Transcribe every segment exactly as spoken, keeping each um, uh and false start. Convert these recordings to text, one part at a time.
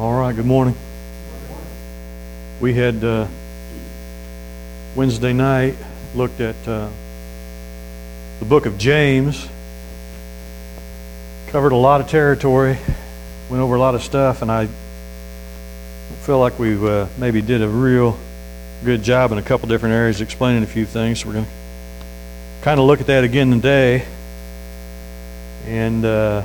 All right, good morning. We had uh, Wednesday night looked at uh, the book of James, covered a lot of territory, went over a lot of stuff, and I feel like we uh, maybe did a real good job in a couple different areas explaining a few things. So we're going to kind of look at that again today and uh,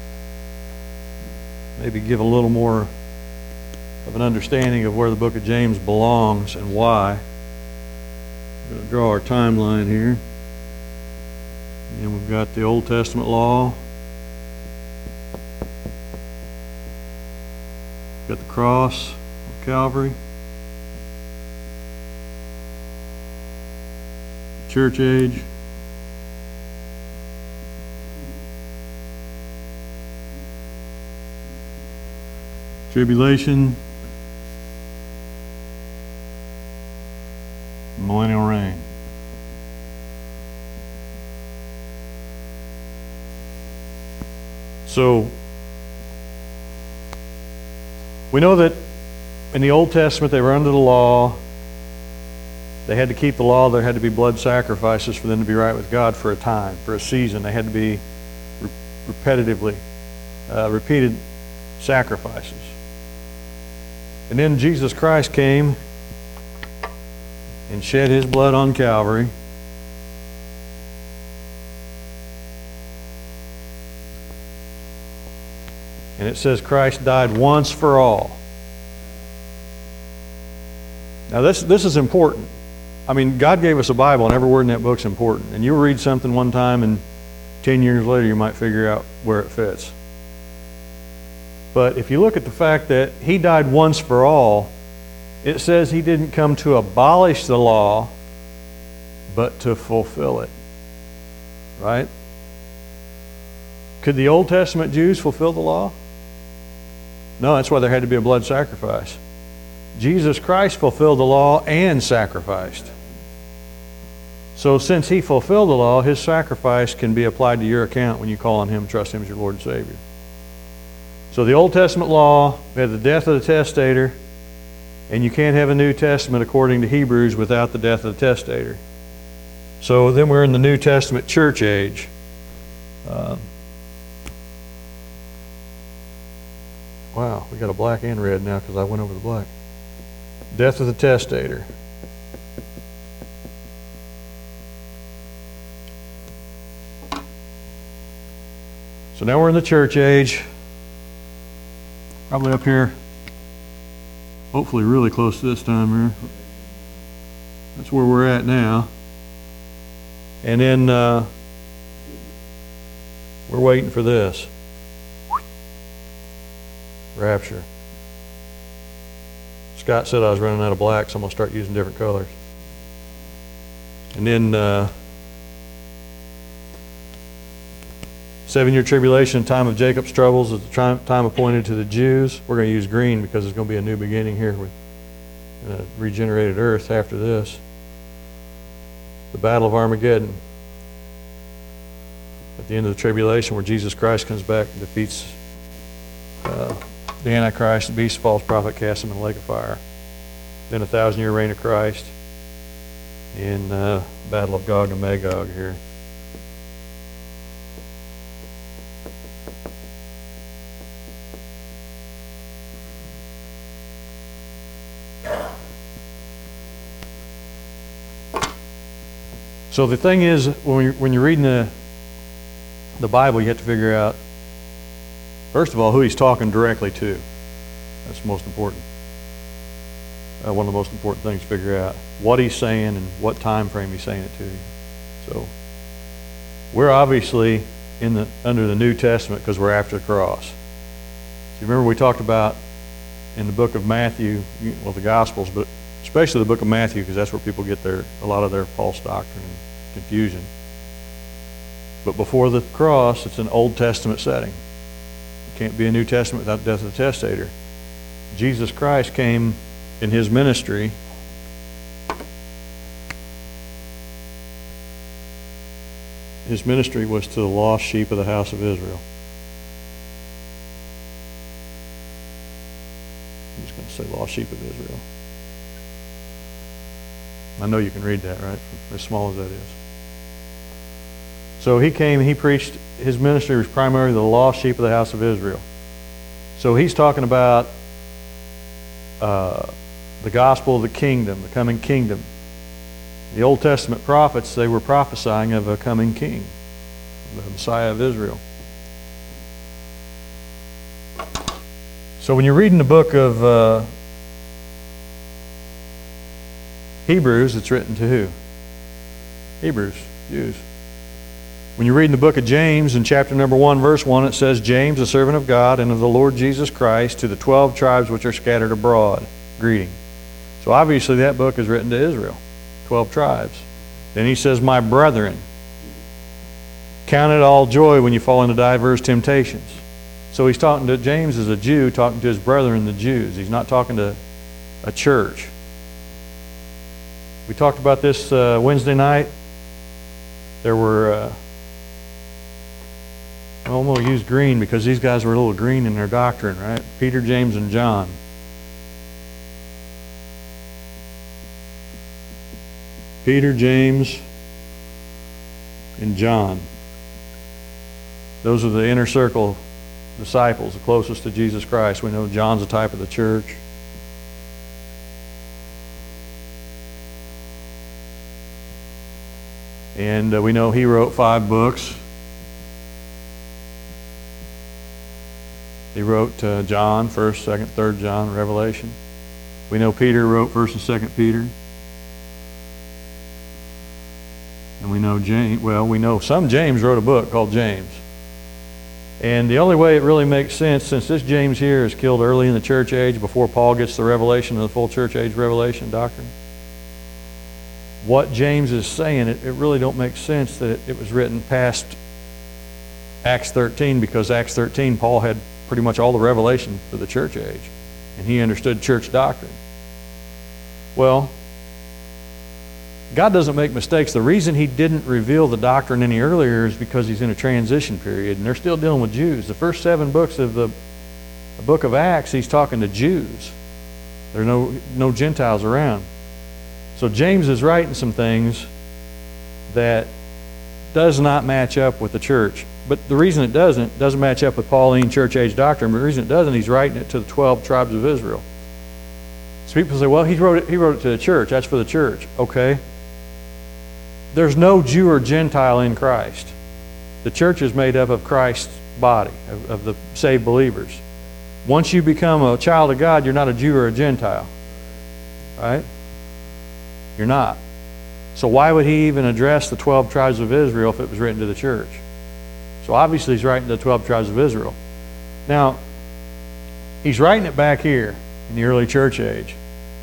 maybe give a little more of an understanding of where the book of James belongs and why. We're going to draw our timeline here. And we've got the Old Testament law. We've got the cross of Calvary. Church age. Tribulation. Millennial reign. So, we know that in the Old Testament they were under the law. They had to keep the law. There had to be blood sacrifices for them to be right with God for a time, for a season. They had to be re- repetitively, uh, repeated sacrifices. And then Jesus Christ came and shed his blood on Calvary. And it says Christ died once for all. Now this this is important. I mean, God gave us a Bible, and every word in that book's important. And you'll read something one time, and ten years later you might figure out where it fits. But if you look at the fact that he died once for all, it says he didn't come to abolish the law, but to fulfill it. Right? Could the Old Testament Jews fulfill the law? No, that's why there had to be a blood sacrifice. Jesus Christ fulfilled the law and sacrificed. So since he fulfilled the law, his sacrifice can be applied to your account when you call on him, trust him as your Lord and Savior. So the Old Testament law, we had the death of the testator, and you can't have a New Testament according to Hebrews without the death of the testator. So then we're in the New Testament church age. Um, wow, we got a black and red now because I went over the black. Death of the testator. So now we're in the church age. Probably up here. Hopefully really close to this time here. That's where we're at now. And then uh, we're waiting for this. Rapture. Scott said I was running out of black, so I'm going to start using different colors. And then uh, seven-year tribulation, time of Jacob's troubles, is the time appointed to the Jews. We're going to use green because there's going to be a new beginning here with a regenerated earth after this. The Battle of Armageddon. At the end of the tribulation, where Jesus Christ comes back and defeats uh, the Antichrist, the beast, false prophet, casts him in the lake of fire. Then a thousand-year reign of Christ in uh, Battle of Gog and Magog here. So the thing is, when you're, when you're reading the the Bible, you have to figure out, first of all, who he's talking directly to. That's the most important. Uh, one of the most important things to figure out. What he's saying and what time frame he's saying it to you. So we're obviously in the under the New Testament because we're after the cross. So you remember we talked about in the book of Matthew, well, the Gospels, but especially the book of Matthew, because that's where people get their a lot of their false doctrine and confusion. But before the cross, it's an Old Testament setting. It can't be a New Testament without the death of the testator. Jesus Christ came in his ministry his ministry was to the lost sheep of the house of Israel. I'm just going to say lost sheep of Israel. I know you can read that, right? As small as that is. So he came, he preached, his ministry was primarily the lost sheep of the house of Israel. So he's talking about uh, the gospel of the kingdom, the coming kingdom. The Old Testament prophets, they were prophesying of a coming king, the Messiah of Israel. So when you're reading the book of uh, Hebrews, it's written to who? Hebrews, Jews. When you're reading the book of James, in chapter number one, verse one, it says, James, a servant of God and of the Lord Jesus Christ, to the twelve tribes which are scattered abroad, greeting. So obviously that book is written to Israel, twelve tribes. Then he says, my brethren, count it all joy when you fall into diverse temptations. So he's talking to, James is a Jew talking to his brethren, the Jews. He's not talking to a church. We talked about this uh, Wednesday night. There were, uh, well, I'm going to use green because these guys were a little green in their doctrine, right? Peter, James, and John. Peter, James, and John. Those are the inner circle disciples, the closest to Jesus Christ. We know John's a type of the church. And uh, we know he wrote five books. He wrote uh, John, first, second, third John, Revelation. We know Peter wrote first and second Peter. And we know James, well, we know some James wrote a book called James. And the only way it really makes sense, since this James here is killed early in the church age, before Paul gets the revelation of the full church age revelation doctrine, what James is saying, it, it really don't make sense that it, it was written past Acts thirteen, because Acts thirteen, Paul had pretty much all the revelation for the church age, and he understood church doctrine. Well, God doesn't make mistakes. The reason he didn't reveal the doctrine any earlier is because he's in a transition period, and they're still dealing with Jews. The first seven books of the, the book of Acts, he's talking to Jews. There are no, no Gentiles around. So James is writing some things that does not match up with the church. But the reason it doesn't, doesn't match up with Pauline church age doctrine, but the reason it doesn't, he's writing it to the twelve tribes of Israel. So people say, well, he wrote it, he wrote it to the church. That's for the church. Okay. There's no Jew or Gentile in Christ. The church is made up of Christ's body, of, of the saved believers. Once you become a child of God, you're not a Jew or a Gentile. Right? You're not. So why would he even address the twelve tribes of Israel if it was written to the church? So obviously he's writing to the twelve tribes of Israel. Now, he's writing it back here in the early church age.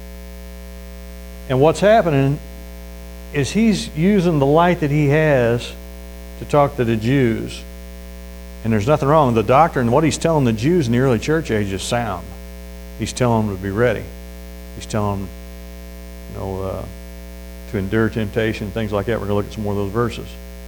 And what's happening is he's using the light that he has to talk to the Jews. And there's nothing wrong with the doctrine. What he's telling the Jews in the early church age is sound. He's telling them to be ready. He's telling them, you know, uh, to endure temptation, things like that. We're going to look at some more of those verses.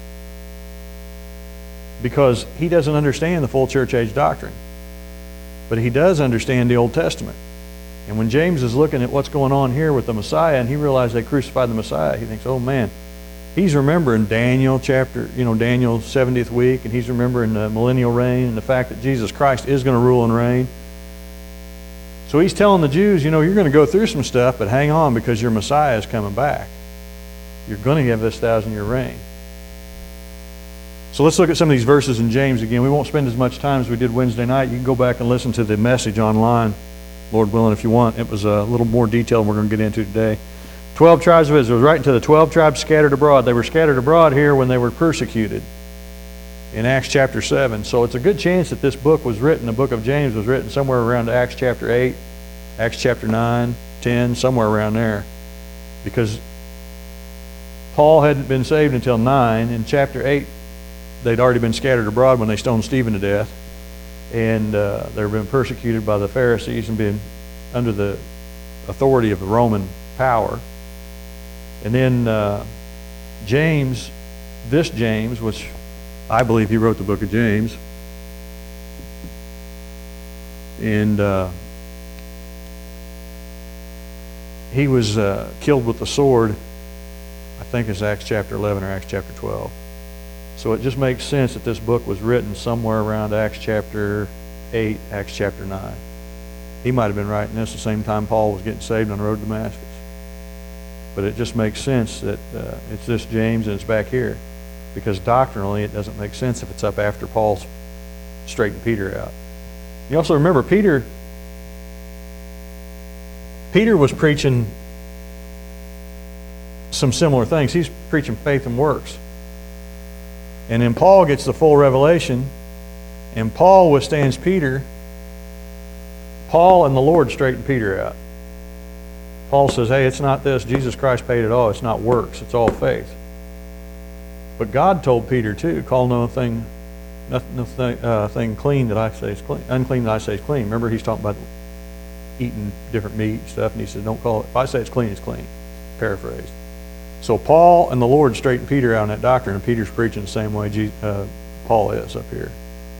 Because he doesn't understand the full church age doctrine. But he does understand the Old Testament. And when James is looking at what's going on here with the Messiah, and he realized they crucified the Messiah, he thinks, oh man, he's remembering Daniel chapter, you know, Daniel's seventieth week, and he's remembering the millennial reign and the fact that Jesus Christ is going to rule and reign. So he's telling the Jews, you know, you're going to go through some stuff, but hang on, because your Messiah is coming back. You're going to have this thousand-year reign. So let's look at some of these verses in James again. We won't spend as much time as we did Wednesday night. You can go back and listen to the message online, Lord willing, if you want. It was a little more detailed than we're going to get into today. Twelve tribes of Israel. It was writing to the twelve tribes scattered abroad. They were scattered abroad here when they were persecuted in Acts chapter seven. So it's a good chance that this book was written, the book of James was written somewhere around Acts chapter eight, Acts chapter nine, ten, somewhere around there. Because Paul hadn't been saved until nine. In chapter eight, they'd already been scattered abroad when they stoned Stephen to death. And uh, they were being persecuted by the Pharisees and being under the authority of the Roman power. And then uh, James, this James, which I believe he wrote the book of James, and uh, he was uh, killed with the sword. I think it's Acts chapter eleven or Acts chapter twelve. So it just makes sense that this book was written somewhere around Acts chapter eight, Acts chapter nine. He might have been writing this the same time Paul was getting saved on the road to Damascus. But it just makes sense that uh, it's this James and it's back here. Because doctrinally it doesn't make sense if it's up after Paul's straightened Peter out. You also remember Peter, Peter was preaching some similar things. He's preaching faith and works. And then Paul gets the full revelation, and Paul withstands Peter. Paul and the Lord straighten Peter out. Paul says, hey, it's not this. Jesus Christ paid it all. It's not works. It's all faith. But God told Peter too, call no thing, nothing, nothing uh, thing clean that I say is clean, unclean that I say is clean. Remember, he's talking about eating different meat and stuff, and he says, don't call it, if I say it's clean, it's clean. Paraphrased. So Paul and the Lord straightened Peter out in that doctrine, and Peter's preaching the same way Jesus, uh, Paul is up here.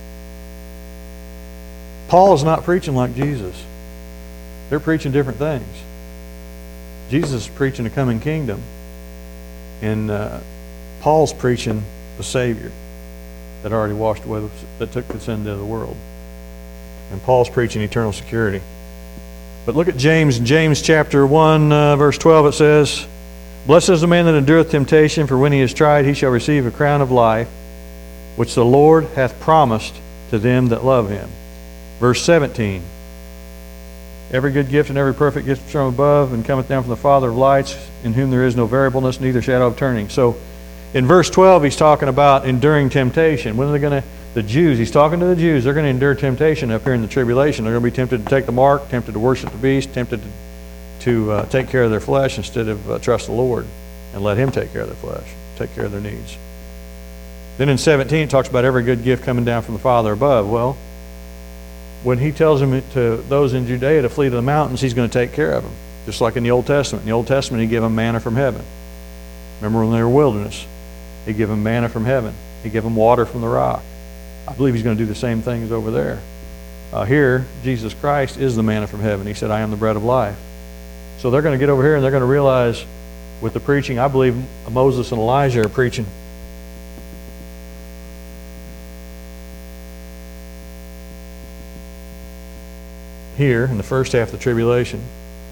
Paul is not preaching like Jesus. They're preaching different things. Jesus is preaching a coming kingdom, and uh, Paul's preaching the Savior that already washed away, that took the sin of the world. And Paul's preaching eternal security. But look at James. In James chapter one, uh, verse twelve, it says, blessed is the man that endureth temptation, for when he is tried, he shall receive a crown of life, which the Lord hath promised to them that love him. Verse seventeen, every good gift and every perfect gift from above, and cometh down from the Father of lights, in whom there is no variableness, neither shadow of turning. So in verse twelve, he's talking about enduring temptation. When are they going to, the Jews, he's talking to the Jews, they're going to endure temptation up here in the tribulation. They're going to be tempted to take the mark, tempted to worship the beast, tempted to, to uh, take care of their flesh instead of uh, trust the Lord and let him take care of their flesh, take care of their needs. Then in seventeen, it talks about every good gift coming down from the Father above. Well, when he tells them to those in Judea to flee to the mountains, he's going to take care of them. Just like in the Old Testament. In the Old Testament, he gave them manna from heaven. Remember when they were wilderness? He gave them manna from heaven. He gave them water from the rock. I believe he's going to do the same things over there. Uh, here, Jesus Christ is the manna from heaven. He said, I am the bread of life. So they're going to get over here and they're going to realize with the preaching, I believe Moses and Elijah are preaching. Here in the first half of the tribulation.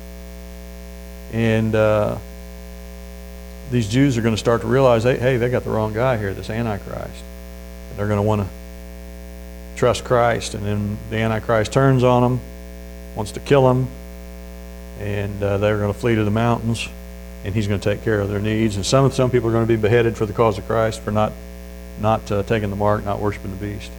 And uh, these Jews are going to start to realize, hey, hey, they got the wrong guy here, this Antichrist. And they're going to want to trust Christ. And then the Antichrist turns on them, wants to kill them. And uh, they're going to flee to the mountains. And he's going to take care of their needs. And some some people are going to be beheaded for the cause of Christ, for not, not uh, taking the mark, not worshiping the beast.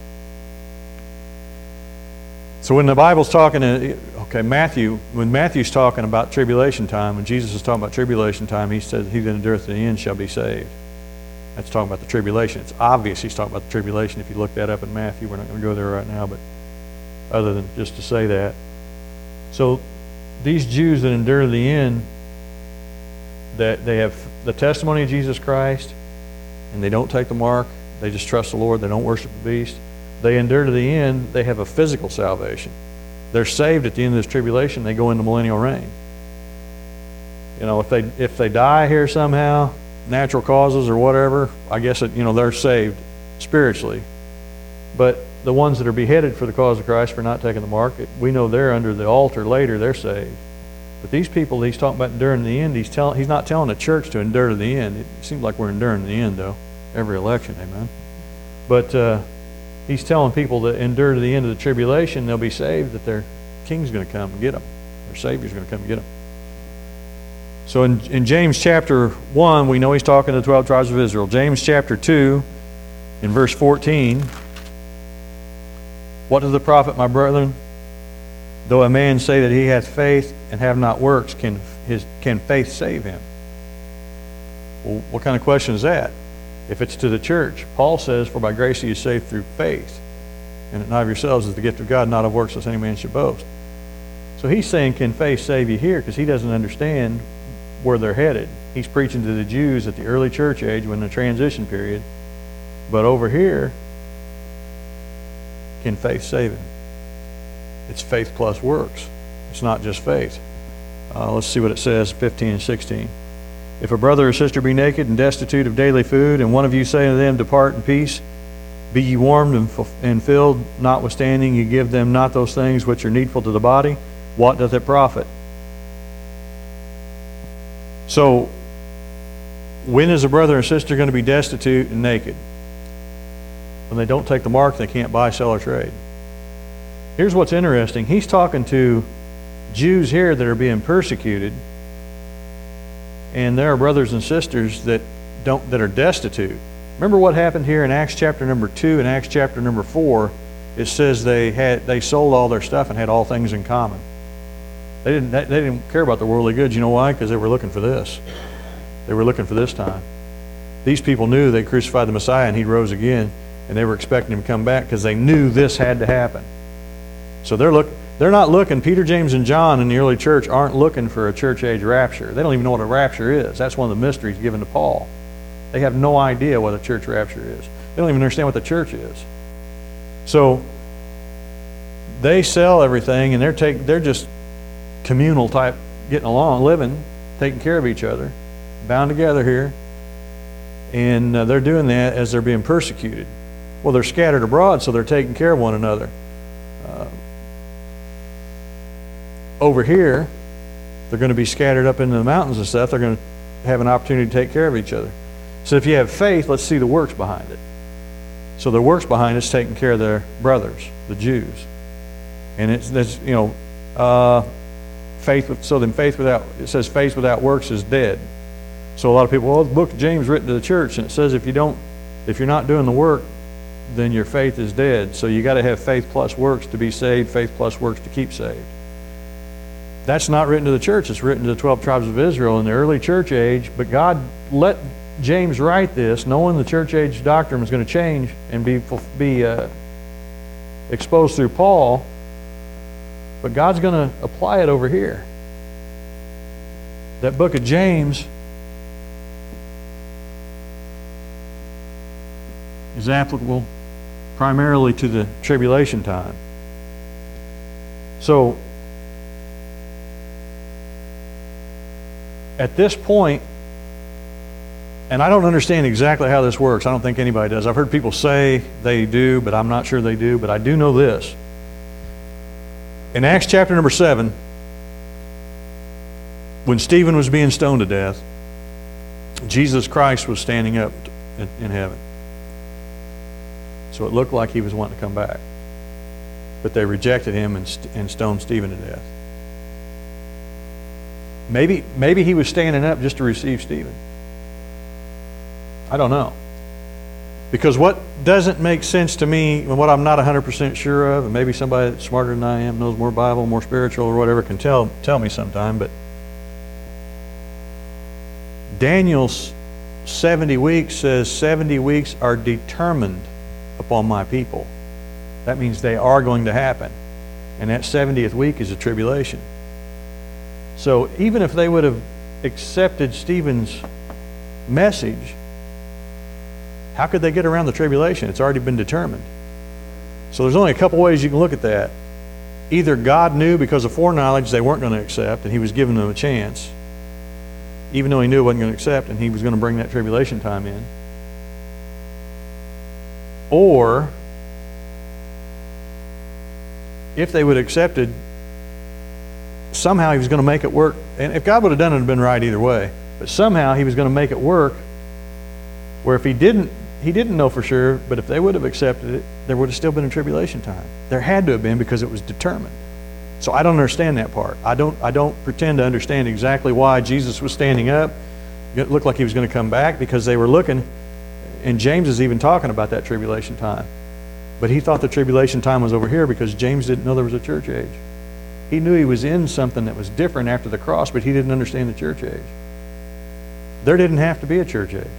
So when the Bible's talking, okay, Matthew, when Matthew's talking about tribulation time, when Jesus is talking about tribulation time, he says, he that endureth to the end shall be saved. That's talking about the tribulation. It's obvious he's talking about the tribulation if you look that up in Matthew. We're not going to go there right now, but other than just to say that. So these Jews that endure to the end, that they have the testimony of Jesus Christ, and they don't take the mark, they just trust the Lord, they don't worship the beast. They endure to the end, they have a physical salvation. They're saved at the end of this tribulation, they go into millennial reign. You know, if they if they die here somehow, natural causes or whatever, I guess it, you know, they're saved spiritually. But the ones that are beheaded for the cause of Christ for not taking the mark, we know they're under the altar later, they're saved. But these people he's talking about enduring to the end, he's telling he's not telling the church to endure to the end. It seems like we're enduring to the end though. Every election, amen. But uh he's telling people that endure to the end of the tribulation, they'll be saved, that their king's going to come and get them. Their Savior's going to come and get them. So in, in James chapter one, we know he's talking to the twelve tribes of Israel. James chapter two, in verse fourteen, what does the prophet, my brethren? Though a man say that he hath faith and have not works, can his can faith save him? Well, what kind of question is that? If it's to the church, Paul says, for by grace you are saved through faith, and not of yourselves is the gift of God, not of works, lest any man should boast. So he's saying, can faith save you here? Because he doesn't understand where they're headed. He's preaching to the Jews at the early church age when the transition period. But over here, can faith save him? It's faith plus works. It's not just faith. Uh, let's see what it says, fifteen and sixteen. If a brother or sister be naked and destitute of daily food, and one of you say unto them, Depart in peace, be ye warmed and, f- and filled, notwithstanding ye give them not those things which are needful to the body, what doth it profit? So, when is a brother or sister going to be destitute and naked? When they don't take the mark, they can't buy, sell, or trade. Here's what's interesting. He's talking to Jews here that are being persecuted, and there are brothers and sisters that don't that are destitute. Remember what happened here in Acts chapter number two and Acts chapter number four? It says they had they sold all their stuff and had all things in common. They didn't they didn't care about the worldly goods. You know why? Because they were looking for this. They were looking for this time. These people knew they crucified the Messiah and he rose again, and they were expecting him to come back because they knew this had to happen. So they're look they're not looking. Peter, James, and John in the early church aren't looking for a church age rapture. They don't even know what a rapture is. That's one of the mysteries given to Paul. They have no idea what a church rapture is. They don't even understand what the church is. So they sell everything, and they're take they're just communal type, getting along, living, taking care of each other, bound together here, and uh, they're doing that as they're being persecuted. Well, they're scattered abroad, so they're taking care of one another. Uh, over here, they're going to be scattered up into the mountains and stuff. They're going to have an opportunity to take care of each other. So if you have faith, let's see the works behind it. So the works behind it is taking care of their brothers, the Jews. And it's, it's you know, uh, faith. With, so then faith without, it says faith without works is dead. So a lot of people, well, the book of James written to the church, and it says if you don't, if you're not doing the work, then your faith is dead. So you got to have faith plus works to be saved, faith plus works to keep saved. That's not written to the church. It's written to the twelve tribes of Israel in the early church age. But God let James write this, knowing the church age doctrine was going to change and be be uh, exposed through Paul. But God's going to apply it over here. That book of James is applicable primarily to the tribulation time. So, at this point, and I don't understand exactly how this works. I don't think anybody does. I've heard people say they do, but I'm not sure they do. But I do know this. In Acts chapter number seven, when Stephen was being stoned to death, Jesus Christ was standing up in, in heaven. So it looked like he was wanting to come back. But they rejected him and, st- and stoned Stephen to death. Maybe, maybe he was standing up just to receive Stephen. I don't know. Because what doesn't make sense to me, and what I'm not one hundred percent sure of, and maybe somebody that's smarter than I am, knows more Bible, more spiritual, or whatever, can tell, tell me sometime, but Daniel's seventy weeks says seventy weeks are determined upon my people. That means they are going to happen. And that seventieth week is a tribulation. So even if they would have accepted Stephen's message, how could they get around the tribulation? It's already been determined. So there's only a couple ways you can look at that. Either God knew because of foreknowledge they weren't going to accept, and he was giving them a chance, even though he knew he wasn't going to accept, and he was going to bring that tribulation time in. Or, if they would have accepted, somehow he was going to make it work. And if God would have done it, it would have been right either way. But somehow he was going to make it work where if he didn't, he didn't know for sure, but if they would have accepted it, there would have still been a tribulation time. There had to have been because it was determined. So I don't understand that part. I don't I don't pretend to understand exactly why Jesus was standing up. It looked like he was going to come back because they were looking, and James is even talking about that tribulation time. But he thought the tribulation time was over here because James didn't know there was a church age. He knew he was in something that was different after the cross, but he didn't understand the church age. There didn't have to be a church age.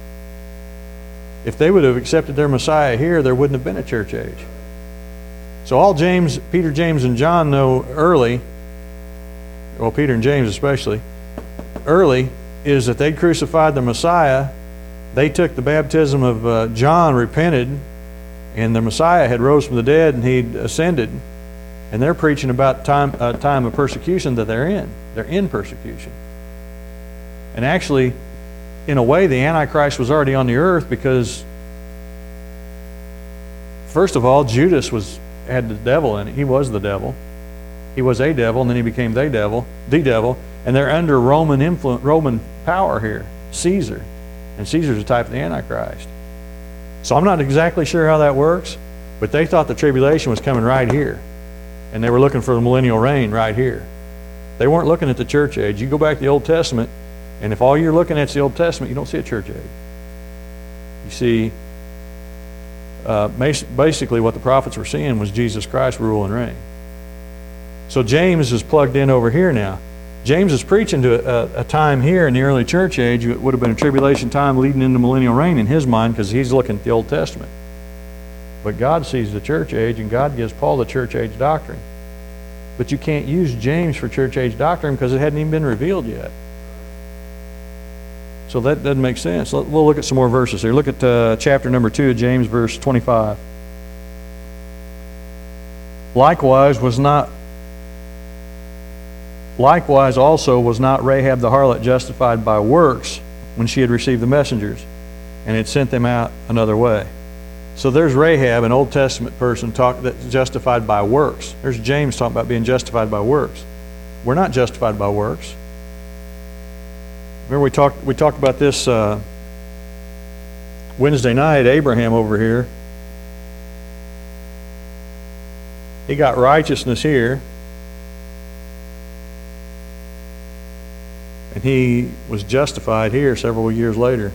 If they would have accepted their Messiah here, there wouldn't have been a church age. So all James, Peter, James, and John know early, well, Peter and James especially, early, is that they crucified the Messiah. They took the baptism of uh, John, repented, and the Messiah had rose from the dead and he'd ascended. And they're preaching about time a time of persecution that they're in. They're in persecution. And actually, in a way, the Antichrist was already on the earth because, first of all, Judas was had the devil in it. He was the devil. He was a devil, and then he became the devil, the devil. And they're under Roman influence, Roman power here, Caesar. And Caesar's a type of the Antichrist. So I'm not exactly sure how that works, but they thought the tribulation was coming right here. And they were looking for the millennial reign right here. They weren't looking at the church age. You go back to the Old Testament, and if all you're looking at is the Old Testament, you don't see a church age. You see, uh, basically what the prophets were seeing was Jesus Christ rule and reign. So James is plugged in over here now. James is preaching to a, a time here in the early church age. It would have been a tribulation time leading into millennial reign in his mind because he's looking at the Old Testament. But God sees the church age, and God gives Paul the church age doctrine. But you can't use James for church age doctrine because it hadn't even been revealed yet. So that doesn't make sense. We'll look at some more verses here. Look at uh, chapter number two of James, verse twenty-five. Likewise was not Likewise also was not Rahab the harlot justified by works when she had received the messengers and had sent them out another way. So there's Rahab, an Old Testament person talk, that's justified by works. There's James talking about being justified by works. We're not justified by works. Remember we talked we talked about this uh, Wednesday night. Abraham over here, he got righteousness here, and he was justified here several years later.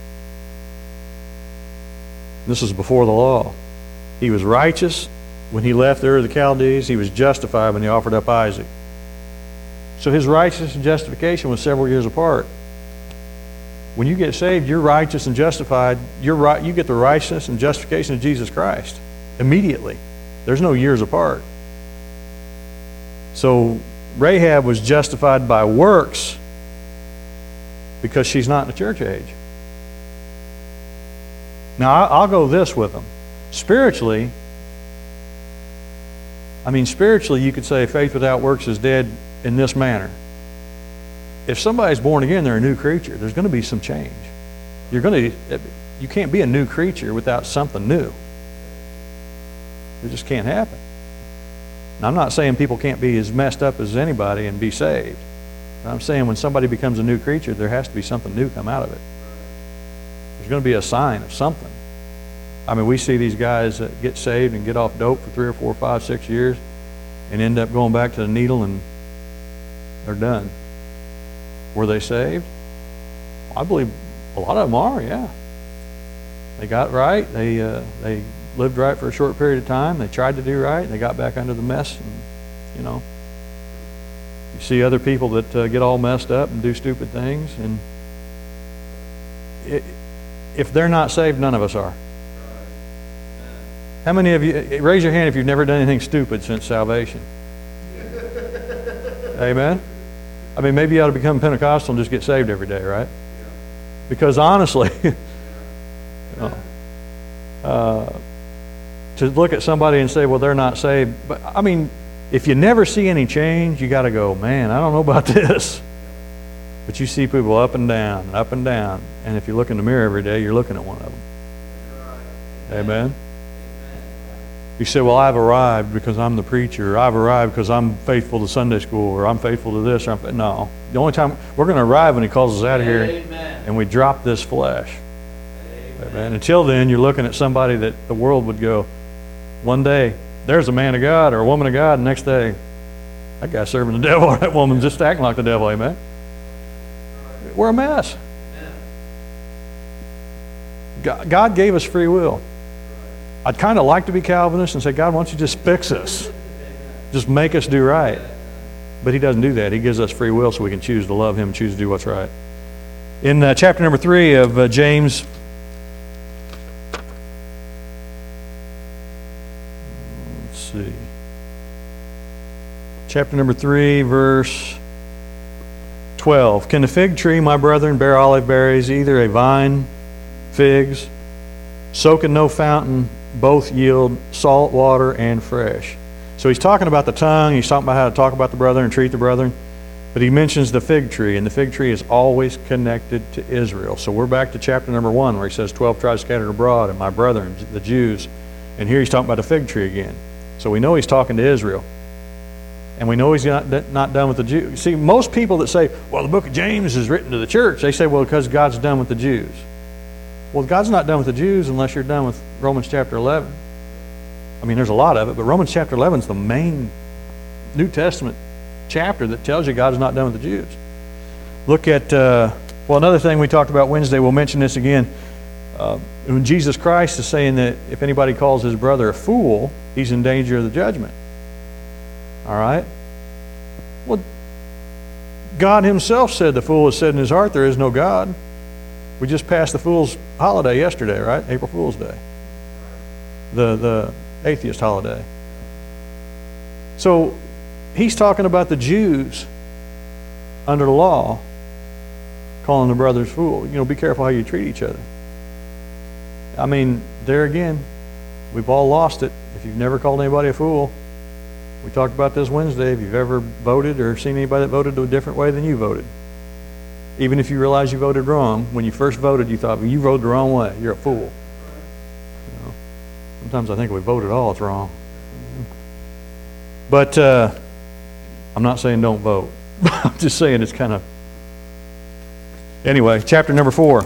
This is before the law. He was righteous when he left Ur of the Chaldees. He was justified when he offered up Isaac. So his righteousness and justification was several years apart. When you get saved, you're righteous and justified. You're right. You get the righteousness and justification of Jesus Christ immediately. There's no years apart. So Rahab was justified by works because she's not in the church age. Now, I'll go this with them. Spiritually, I mean, spiritually, you could say faith without works is dead in this manner. If somebody's born again, they're a new creature. There's going to be some change. You're going to, you can't be a new creature without something new. It just can't happen. Now, I'm not saying people can't be as messed up as anybody and be saved. But I'm saying when somebody becomes a new creature, there has to be something new come out of it. There's going to be a sign of something. I mean, we see these guys that get saved and get off dope for three or four, five, six years and end up going back to the needle and they're done. Were they saved? I believe a lot of them are, yeah. They got right. They uh, they lived right for a short period of time. They tried to do right. They got back under the mess. And, you know, you see other people that uh, get all messed up and do stupid things. And it, if they're not saved, none of us are. How many of you, raise your hand if you've never done anything stupid since salvation? Amen? I mean, maybe you ought to become Pentecostal and just get saved every day, right? Because honestly, you know, uh, to look at somebody and say, well, they're not saved. But I mean, if you never see any change, you got to go, man, I don't know about this. But you see people up and down, up and down. And if you look in the mirror every day, you're looking at one of them. Amen? You say, well, I've arrived because I'm the preacher, or I've arrived because I'm faithful to Sunday school, or I'm faithful to this. Or I'm, no. The only time we're going to arrive when He calls us out of here. Amen. And we drop this flesh. Amen. Amen. Until then, you're looking at somebody that the world would go, one day, there's a man of God or a woman of God, and the next day, that guy's serving the devil, or that woman's just acting like the devil. Amen. We're a mess. God gave us free will. I'd kind of like to be Calvinist and say, God, why don't you just fix us? Just make us do right. But He doesn't do that. He gives us free will so we can choose to love Him and choose to do what's right. In uh, chapter number three of uh, James, let's see. Chapter number three, verse twelve. Can the fig tree, my brethren, bear olive berries, either a vine, figs? Soak in no fountain, both yield salt water and fresh. So he's talking about the tongue. He's talking about how to talk about the brethren and treat the brethren. But he mentions the fig tree, and the fig tree is always connected to Israel. So we're back to chapter number one, where he says, twelve tribes scattered abroad, and my brethren, the Jews. And here he's talking about the fig tree again. So we know he's talking to Israel. And we know he's not, not done with the Jews. See, most people that say, well, the book of James is written to the church, they say, well, because God's done with the Jews. Well, God's not done with the Jews unless you're done with Romans chapter eleven. I mean, there's a lot of it, but Romans chapter eleven is the main New Testament chapter that tells you God is not done with the Jews. Look at, uh, well, another thing we talked about Wednesday, we'll mention this again. Uh, when Jesus Christ is saying that if anybody calls his brother a fool, he's in danger of the judgment. All right? Well, God himself said the fool has said in his heart there is no God. We just passed the fool's holiday yesterday, right? April Fool's Day. The, the atheist holiday. So he's talking about the Jews under the law calling the brothers fool. You know, be careful how you treat each other. I mean, there again, we've all lost it. If you've never called anybody a fool, we talked about this Wednesday. If you've ever voted or seen anybody that voted a different way than you voted, even if you realize you voted wrong, when you first voted, you thought, well, you voted the wrong way. You're a fool. You know? Sometimes I think we voted all, it's wrong. But uh, I'm not saying don't vote. I'm just saying it's kind of... Anyway, chapter number four.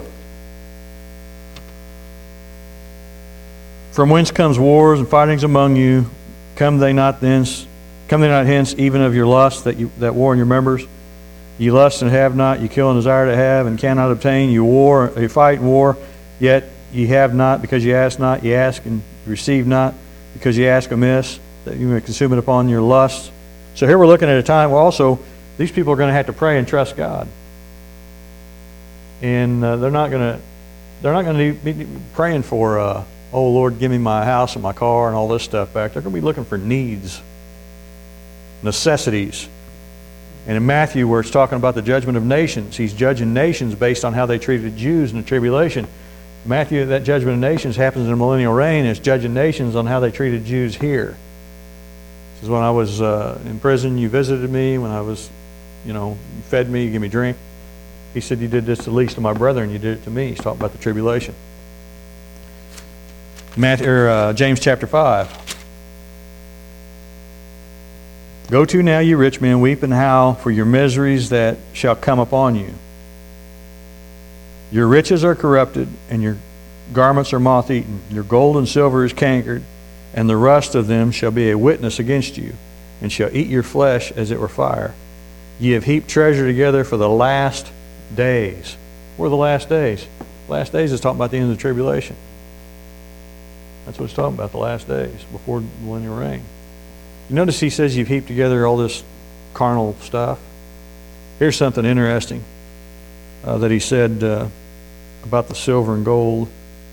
From whence comes wars and fightings among you? Come they not thence? Come they not hence, even of your lust that you that war in your members? You lust and have not, you kill and desire to have and cannot obtain. You war, you fight and war, yet ye have not because you ask not. You ask and receive not because you ask amiss, that you may consume it upon your lusts. So here we're looking at a time where also these people are going to have to pray and trust God, and uh, they're not going to they're not going to be praying for, uh, oh Lord, give me my house and my car and all this stuff back. They're going to be looking for needs, necessities. And in Matthew, where it's talking about the judgment of nations, he's judging nations based on how they treated Jews in the tribulation. Matthew, that judgment of nations happens in the millennial reign. It's judging nations on how they treated Jews here. He says, when I was uh, in prison, you visited me. When I was, you know, you fed me, you gave me drink. He said, you did this to the least of my brethren. You did it to me. He's talking about the tribulation. Matthew, or, uh, James chapter five. Go to now, you rich men, weep and howl for your miseries that shall come upon you. Your riches are corrupted, and your garments are moth-eaten. Your gold and silver is cankered, and the rust of them shall be a witness against you, and shall eat your flesh as it were fire. Ye have heaped treasure together for the last days. What are the last days? Last days is talking about the end of the tribulation. That's what it's talking about, the last days, before the millennial reign. You notice he says you've heaped together all this carnal stuff. Here's something interesting uh, that he said uh, about the silver and gold.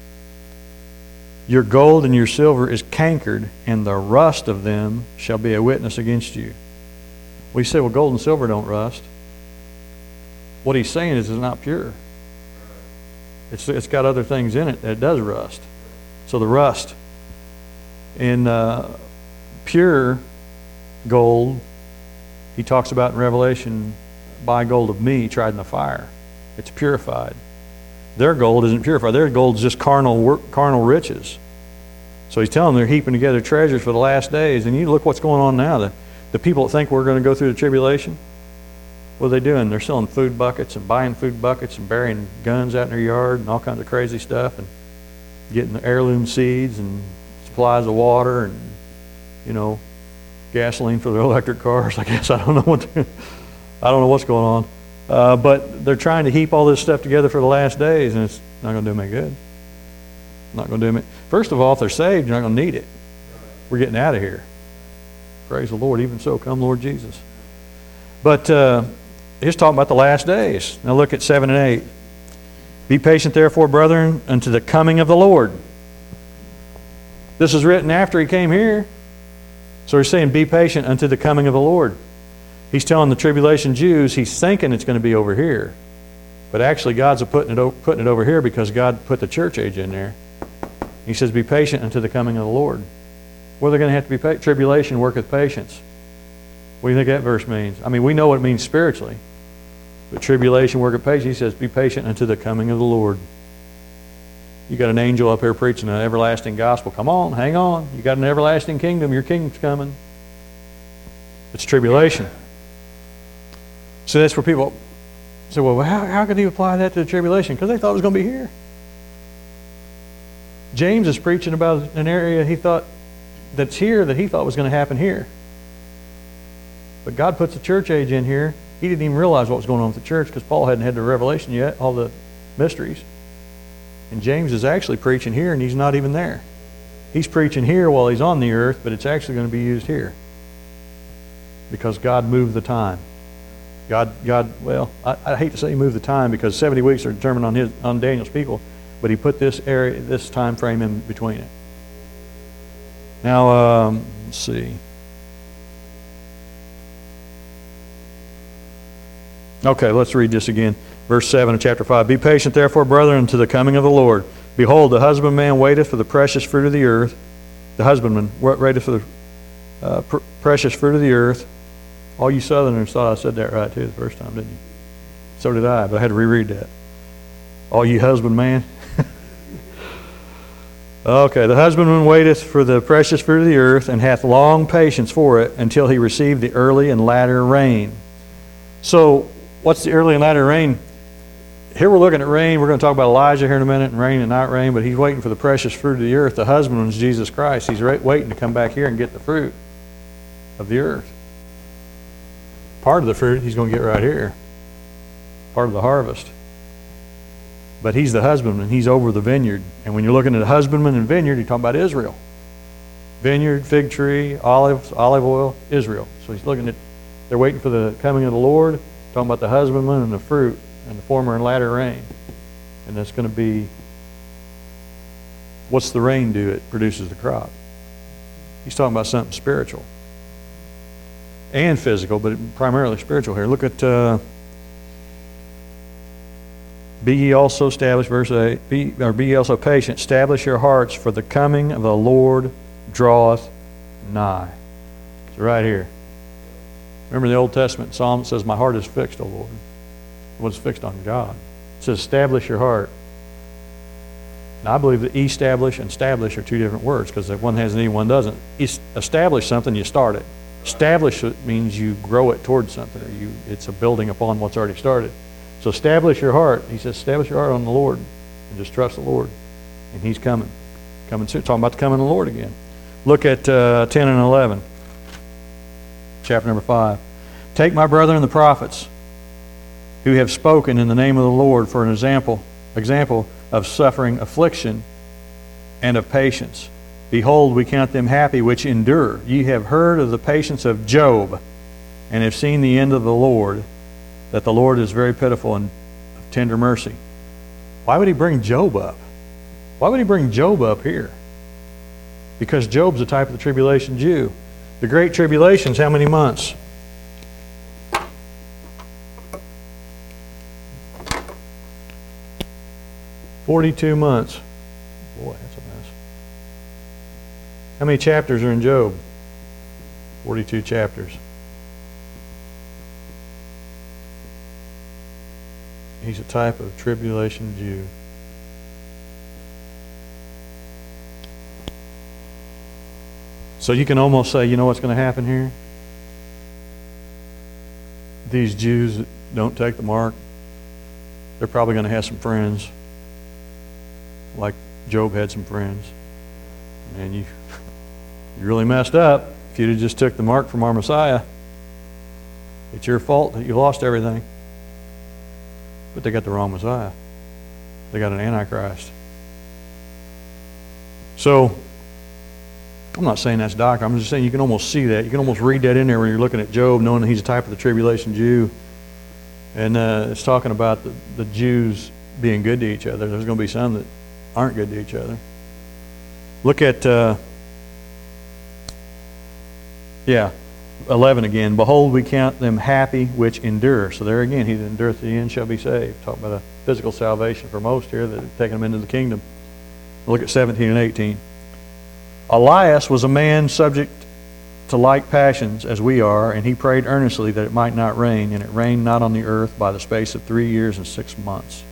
Your gold and your silver is cankered, and the rust of them shall be a witness against you. We say, well, gold and silver don't rust. What he's saying is it's not pure. It's, it's got other things in it that does rust. So the rust in uh, pure gold, he talks about in Revelation, buy gold of me tried in the fire. It's purified. Their gold isn't purified. Their gold is just carnal carnal riches. So he's telling them they're heaping together treasures for the last days. And you look what's going on now. The, the people that think we're going to go through the tribulation, what are they doing? They're selling food buckets and buying food buckets and burying guns out in their yard and all kinds of crazy stuff, and getting heirloom seeds and supplies of water and, you know, gasoline for their electric cars. I guess I don't know what I don't know what's going on, uh, but they're trying to heap all this stuff together for the last days, and it's not going to do them any good. Not going to do them. First of all, if they're saved, you're not going to need it. We're getting out of here. Praise the Lord. Even so, come Lord Jesus. But uh, he's talking about the last days. Now look at seven and eight. Be patient, therefore, brethren, unto the coming of the Lord. This is written after he came here. So he's saying, be patient unto the coming of the Lord. He's telling the tribulation Jews, he's thinking it's going to be over here. But actually, God's putting it, putting it over here because God put the church age in there. He says, be patient unto the coming of the Lord. What are they going to have to be patient? Tribulation worketh patience. What do you think that verse means? I mean, we know what it means spiritually. But tribulation worketh patience. He says, be patient unto the coming of the Lord. You got an angel up here preaching an everlasting gospel. Come on, hang on. You got an everlasting kingdom. Your kingdom's coming. It's tribulation. So that's where people say, well, how, how could he apply that to the tribulation? Because they thought it was going to be here. James is preaching about an area he thought that's here that he thought was going to happen here. But God puts the church age in here. He didn't even realize what was going on with the church because Paul hadn't had the revelation yet, all the mysteries. And James is actually preaching here, and he's not even there. He's preaching here while he's on the earth, but it's actually going to be used here. Because God moved the time. God, God. Well, I, I hate to say he moved the time because seventy weeks are determined on his on Daniel's people, but he put this area, this time frame in between it. Now, um, let's see. Okay, let's read this again. Verse seven of chapter five. Be patient, therefore, brethren, unto the coming of the Lord. Behold, the husbandman waiteth for the precious fruit of the earth. The husbandman waiteth for the uh, pr- precious fruit of the earth. All you Southerners thought I said that right, too, the first time, didn't you? So did I, but I had to reread that. All you husbandman. Okay, the husbandman waiteth for the precious fruit of the earth, and hath long patience for it, until he receive the early and latter rain. So, what's the early and latter rain? Here we're looking at rain. We're going to talk about Elijah here in a minute, and rain and not rain, but he's waiting for the precious fruit of the earth. The husbandman is Jesus Christ. He's waiting to come back here and get the fruit of the earth. Part of the fruit he's going to get right here. Part of the harvest. But he's the husbandman. He's over the vineyard. And when you're looking at a husbandman and vineyard, you're talking about Israel. Vineyard, fig tree, olives, olive oil, Israel. So he's looking at, they're waiting for the coming of the Lord, talking about the husbandman and the fruit and the former and latter rain. And that's going to be, what's the rain do? It produces the crop. He's talking about something spiritual. And physical, but primarily spiritual here. Look at, uh, be ye also established, verse eight, be, or be ye also patient, establish your hearts, for the coming of the Lord draweth nigh. It's right here. Remember the Old Testament psalm says, my heart is fixed, O Lord. What's fixed on God? It says, establish your heart. Now, I believe that establish and establish are two different words, because one has an E, one doesn't. Establish something, you start it. Establish it means you grow it towards something. Or you, it's a building upon what's already started. So establish your heart. He says, establish your heart on the Lord and just trust the Lord. And he's coming. Coming soon. Talking about the coming of the Lord again. Look at uh, ten and eleven. Chapter number five. Take my brethren the prophets, who have spoken in the name of the Lord, for an example, example of suffering affliction and of patience. Behold, we count them happy which endure. Ye have heard of the patience of Job, and have seen the end of the Lord, that the Lord is very pitiful and of tender mercy. Why would he bring Job up? Why would he bring Job up here? Because Job's a type of the tribulation Jew. The Great Tribulation's how many months? Forty-two months. Boy, that's a mess. How many chapters are in Job? Forty-two chapters. He's a type of tribulation Jew. So you can almost say, you know what's going to happen here? These Jews that don't take the mark, they're probably going to have some friends, like Job had some friends. And you, you really messed up if you'd have just took the mark from our Messiah. It's your fault that you lost everything. But they got the wrong Messiah. They got an Antichrist. So, I'm not saying that's doctrine. I'm just saying you can almost see that. You can almost read that in there when you're looking at Job, knowing that he's a type of the tribulation Jew. And uh, it's talking about the, the Jews being good to each other. There's going to be some that aren't good to each other. Look at, uh, yeah, eleven again. Behold, we count them happy which endure. So there again, he that endureth to the end shall be saved. Talking about a physical salvation for most here that have taken them into the kingdom. Look at seventeen and eighteen. Elias was a man subject to like passions as we are, and he prayed earnestly that it might not rain, and it rained not on the earth by the space of three years and six months.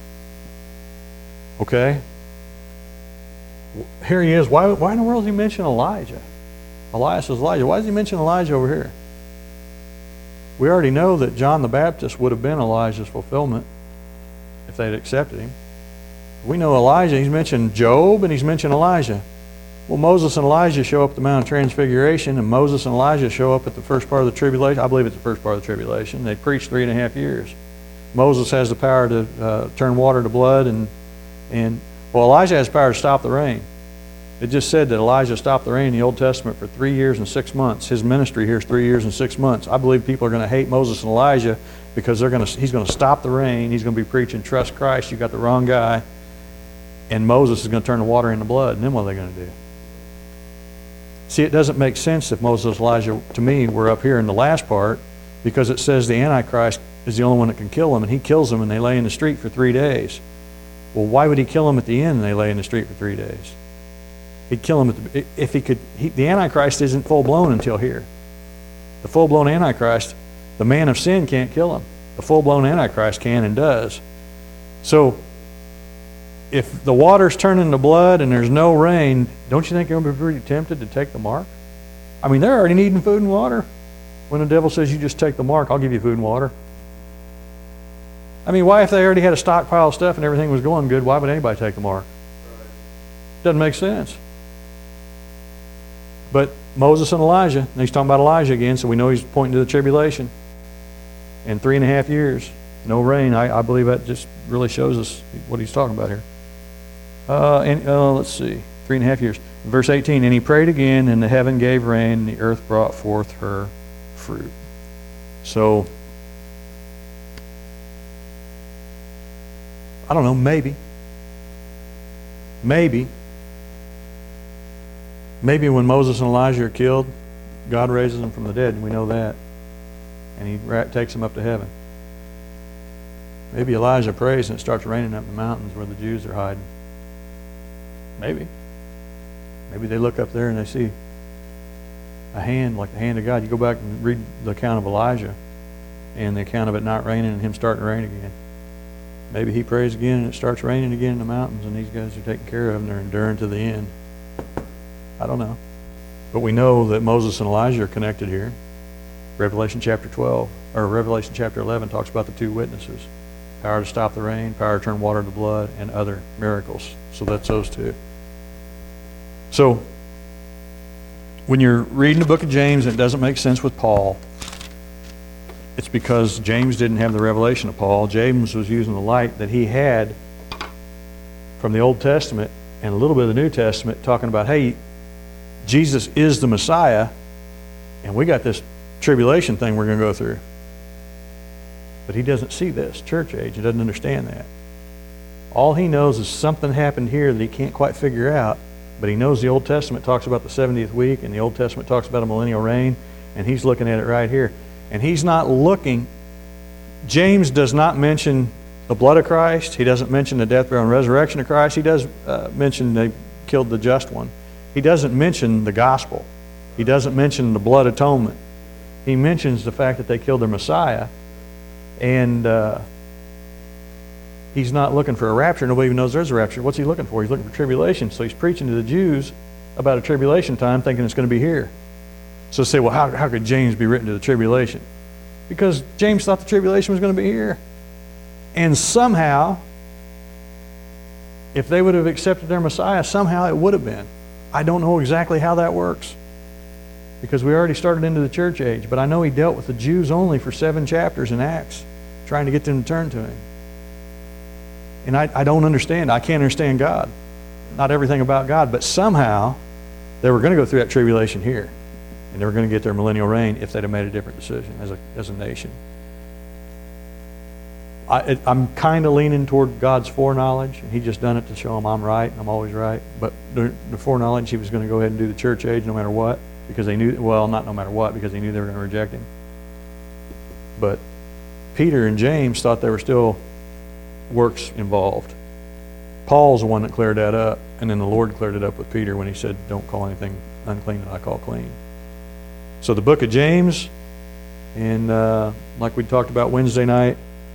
Okay? Here he is. Why, why in the world does he mention Elijah? Elias is Elijah. Why does he mention Elijah over here? We already know that John the Baptist would have been Elijah's fulfillment if they'd accepted him. We know Elijah. He's mentioned Job and he's mentioned Elijah. Well, Moses and Elijah show up at the Mount of Transfiguration, and Moses and Elijah show up at the first part of the tribulation. I believe it's the first part of the tribulation. They preach three and a half years. Moses has the power to uh, turn water to blood, and, and well, Elijah has power to stop the rain. It just said that Elijah stopped the rain in the Old Testament for three years and six months. His ministry here is three years and six months. I believe people are going to hate Moses and Elijah because they're going to, he's going to stop the rain. He's going to be preaching, trust Christ. You got the wrong guy. And Moses is going to turn the water into blood. And then what are they going to do? See, it doesn't make sense if Moses and Elijah, to me, were up here in the last part, because it says the Antichrist is the only one that can kill them, and he kills them and they lay in the street for three days. Well, why would he kill them at the end and they lay in the street for three days? He'd kill them at the, if he could. He, the Antichrist isn't full-blown until here. The full-blown Antichrist, the man of sin can't kill him. The full-blown Antichrist can and does. So, if the water's turning to blood and there's no rain, don't you think you're going to be pretty tempted to take the mark? I mean, they're already needing food and water. When the devil says, you just take the mark, I'll give you food and water. I mean, why, if they already had a stockpile of stuff and everything was going good, why would anybody take the mark? Doesn't make sense. But Moses and Elijah, and he's talking about Elijah again, so we know he's pointing to the tribulation. In three and a half years, no rain. I, I believe that just really shows us what he's talking about here. Uh, and uh, let's see, three and a half years. Verse eighteen, and he prayed again, and the heaven gave rain, and the earth brought forth her fruit. So, I don't know, maybe. Maybe. Maybe when Moses and Elijah are killed, God raises them from the dead, and we know that. And he takes them up to heaven. Maybe Elijah prays and it starts raining up in the mountains where the Jews are hiding. Maybe. Maybe they look up there and they see a hand like the hand of God. You go back and read the account of Elijah and the account of it not raining and him starting to rain again. Maybe he prays again and it starts raining again in the mountains, and these guys are taken care of and they're enduring to the end. I don't know. But we know that Moses and Elijah are connected here. Revelation chapter twelve, or Revelation chapter eleven talks about the two witnesses. Power to stop the rain, power to turn water to blood, and other miracles. So that's those two. So, when you're reading the book of James and it doesn't make sense with Paul, it's because James didn't have the revelation of Paul. James was using the light that he had from the Old Testament and a little bit of the New Testament, talking about, hey, Jesus is the Messiah, and we got this tribulation thing we're going to go through. But he doesn't see this church age. He doesn't understand that. All he knows is something happened here that he can't quite figure out, but he knows the Old Testament talks about the seventieth week, and the Old Testament talks about a millennial reign, and he's looking at it right here. And he's not looking. James does not mention the blood of Christ. He doesn't mention the death, burial, and resurrection of Christ. He does uh, mention they killed the just one. He doesn't mention the gospel. He doesn't mention the blood atonement. He mentions the fact that they killed their Messiah, and uh, he's not looking for a rapture. Nobody even knows there's a rapture. What's he looking for? He's looking for tribulation. So he's preaching to the Jews about a tribulation time, thinking it's going to be here. So say, well, how, how could James be written to the tribulation? Because James thought the tribulation was going to be here. And somehow, if they would have accepted their Messiah, somehow it would have been. I don't know exactly how that works, because we already started into the church age. But I know he dealt with the Jews only for seven chapters in Acts, trying to get them to turn to him. And I, I don't understand. I can't understand God. Not everything about God. But somehow, they were going to go through that tribulation here. And they were going to get their millennial reign if they'd have made a different decision as a, as a nation. I, it, I'm kind of leaning toward God's foreknowledge, and he just done it to show him I'm right and I'm always right. But the, the foreknowledge, he was going to go ahead and do the church age no matter what, because they knew, well, not no matter what, because they knew they were going to reject him. But Peter and James thought there were still works involved. Paul's the one that cleared that up, and then the Lord cleared it up with Peter when he said, don't call anything unclean that I call clean. So the book of James, and uh, like we talked about Wednesday night,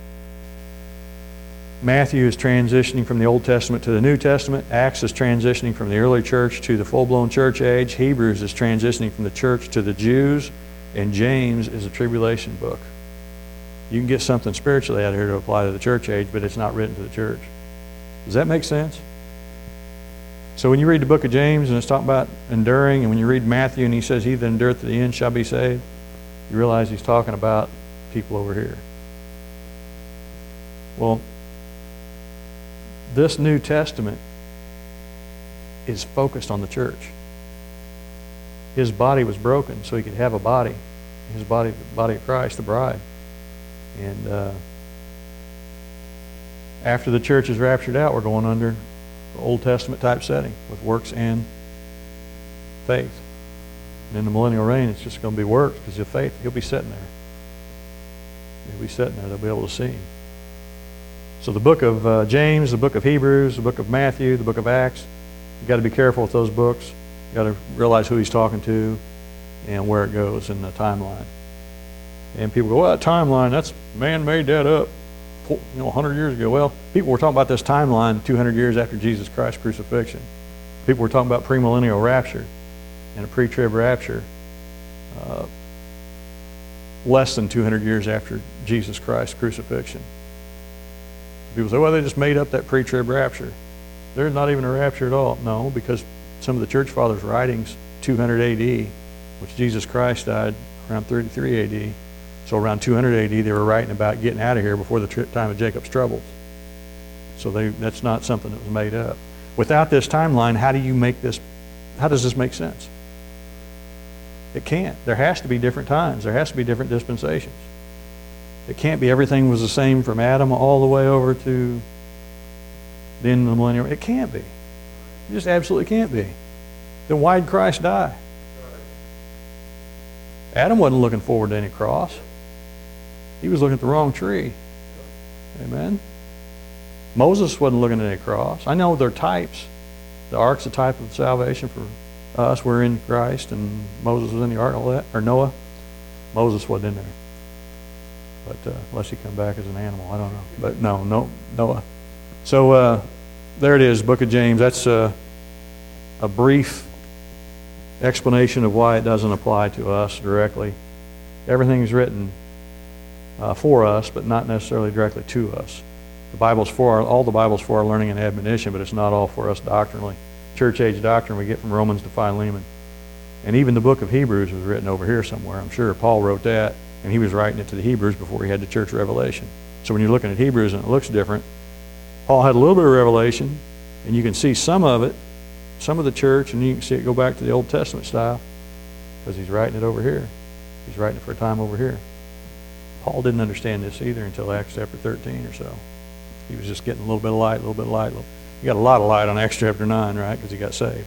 Matthew is transitioning from the Old Testament to the New Testament. Acts is transitioning from the early church to the full-blown church age. Hebrews is transitioning from the church to the Jews. And James is a tribulation book. You can get something spiritually out of here to apply to the church age, but it's not written to the church. Does that make sense? So when you read the book of James and it's talking about enduring, and when you read Matthew and he says, he that endureth to the end shall be saved, you realize he's talking about people over here. Well, this New Testament is focused on the church. His body was broken so he could have a body. His body, the body of Christ, the bride. And uh, after the church is raptured out, we're going under the Old Testament type setting with works and faith. And in the millennial reign, it's just going to be works because of faith. He'll be sitting there. He'll be sitting there. They'll be able to see him. So the book of uh, James, the book of Hebrews, the book of Matthew, the book of Acts, you've got to be careful with those books. You've got to realize who he's talking to and where it goes in the timeline. And people go, well, that timeline, that's, man made that up, you know, one hundred years ago. Well, people were talking about this timeline two hundred years after Jesus Christ's crucifixion. People were talking about premillennial rapture and a pre-trib rapture uh, less than two hundred years after Jesus Christ's crucifixion. People say, well, they just made up that pre-trib rapture. There's not even a rapture at all. No, because some of the church fathers' writings, two hundred A D, which Jesus Christ died around thirty-three A D, so around two hundred A D, they were writing about getting out of here before the time of Jacob's troubles. So they, that's not something that was made up. Without this timeline, how do you make this, how does this make sense? It can't. There has to be different times. There has to be different dispensations. It can't be everything was the same from Adam all the way over to the end of the millennium. It can't be. It just absolutely can't be. Then why did Christ die? Adam wasn't looking forward to any cross. He was looking at the wrong tree. Amen? Moses wasn't looking at any cross. I know they're types. The ark's a type of salvation for us. We're in Christ, and Moses was in the ark, all that, or Noah. Moses wasn't in there. But uh, unless he come back as an animal, I don't know. But no, no, Noah. So uh, there it is, Book of James. That's uh, a brief explanation of why it doesn't apply to us directly. Everything is written uh, for us, but not necessarily directly to us. The Bible's for our, all the Bible's for our learning and admonition, but it's not all for us doctrinally. Church age doctrine we get from Romans to Philemon. And even the book of Hebrews was written over here somewhere. I'm sure Paul wrote that, and he was writing it to the Hebrews before he had the church revelation. So when you're looking at Hebrews and it looks different, Paul had a little bit of revelation, and you can see some of it, some of the church, and you can see it go back to the Old Testament style because he's writing it over here. He's writing it for a time over here. Paul didn't understand this either until Acts chapter thirteen or so. He was just getting a little bit of light, a little bit of light. He got a lot of light on Acts chapter nine, right, because he got saved.